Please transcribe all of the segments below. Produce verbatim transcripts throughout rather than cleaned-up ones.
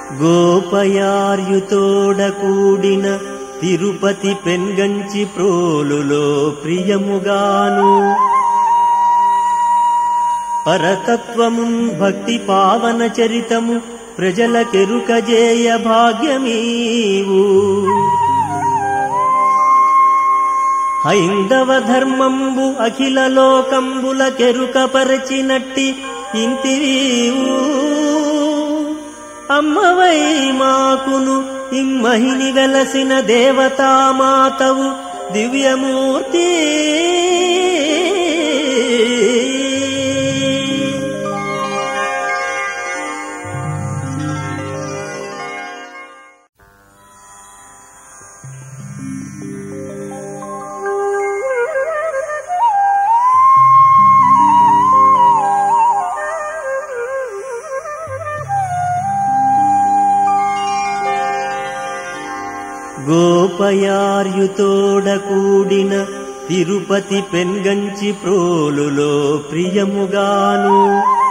గోపయార్యుతోడ కూడిన తిరుపతి పెన్గంచి ప్రోలులో ప్రియముగాను పరతత్వమున్ భక్తి పావన చరితము ప్రజలకెరుకజేయ భాగ్యమీవు. హైందవ ధర్మంబు అఖిల లోకంబుల కెరుకపరచినట్టి ఇంతివీవు. అమ్మవై మాకును ఇమ్మహిని వెలసిన దేవతామాతవు దివ్యమూర్తి. గోపయార్యుతోడ కూడిన తిరుపతి పెన్గంచి ప్రోలులో ప్రియముగాను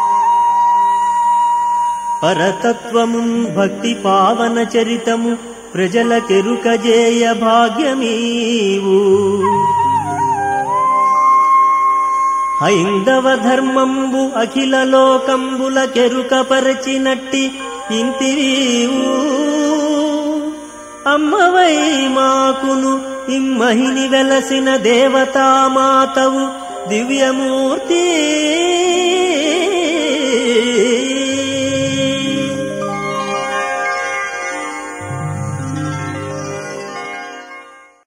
పరతత్వమున్ భక్తి పావన చరితము ప్రజలకెరుకజేయ భాగ్యమీవు. హైందవ ధర్మంబు అఖిల లోకంబుల కెరుకపరచినట్టి ఇంతివీవు. అమ్మవై మాకును ఇమ్మహిని వెలసిన దేవతామాతవు దివ్యమూర్తి.